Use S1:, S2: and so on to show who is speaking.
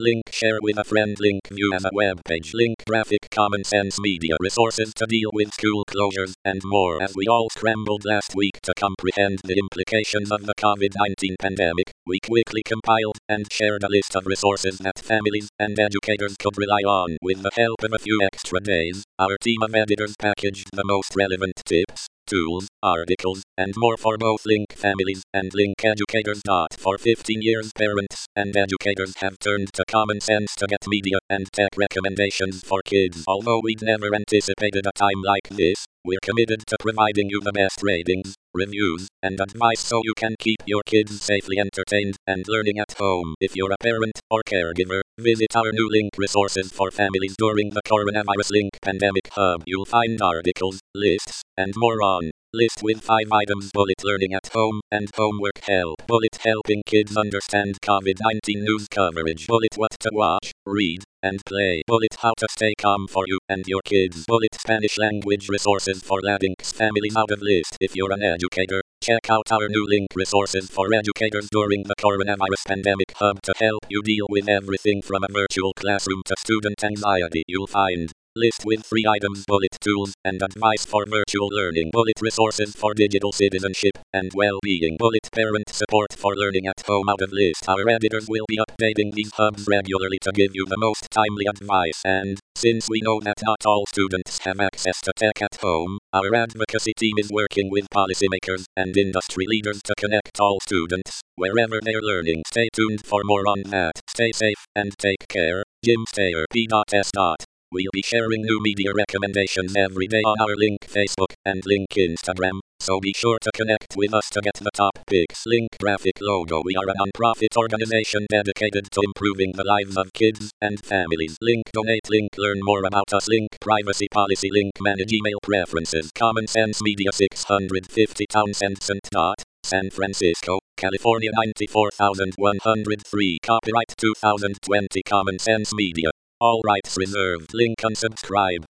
S1: Link share with a friend. Link view as a web page. Link graphic Common Sense Media resources to deal with school closures and more. As we all scrambled last week to comprehend the implications of the COVID-19 pandemic, we quickly compiled and shared a list of resources that families and educators could rely on. With the help of a few extra days, our team of editors packaged the most relevant tips, tools, articles, and more for both Link families and Link educators. For 15 years, parents and educators have turned to common sense to get media and tech recommendations for kids. Although we'd never anticipated a time like this, we're committed to providing you the best ratings, reviews, and advice so you can keep your kids safely entertained and learning at home. If you're a parent or caregiver, visit our new Link resources for families during the coronavirus Link Pandemic Hub. You'll find articles, lists, and more on. List with 5 items: bullet learning at home and homework help. Bullet helping kids understand COVID-19 news coverage. Bullet what to watch, read, and play. Bullet how to stay calm for you and your kids. Bullet Spanish language resources for Latinx families. Out of list. If you're an educator, check out our new Link resources for educators during the coronavirus pandemic hub to help you deal with everything from a virtual classroom to student anxiety. You'll find list with 3 items: bullet tools and advice for virtual learning. Bullet resources for digital citizenship and well-being. Bullet parent support for learning at home. Out of list. Our editors will be updating these hubs regularly to give you the most timely advice. And since we know that not all students have access to tech at home, our advocacy team is working with policymakers and industry leaders to connect all students wherever they're learning. Stay tuned for more on that. Stay safe and take care. Jim Stayer, P.S. We'll be sharing new media recommendations every day on our Link Facebook and Link Instagram, so be sure to connect with us to get the top picks. Link graphic logo. We are a non-profit organization dedicated to improving the lives of kids and families. Link donate. Link learn more about us. Link privacy policy. Link manage email preferences. Common Sense Media 650 Townsend St. San Francisco, California 94103. Copyright 2020 Common Sense Media. All rights reserved. Link unsubscribe.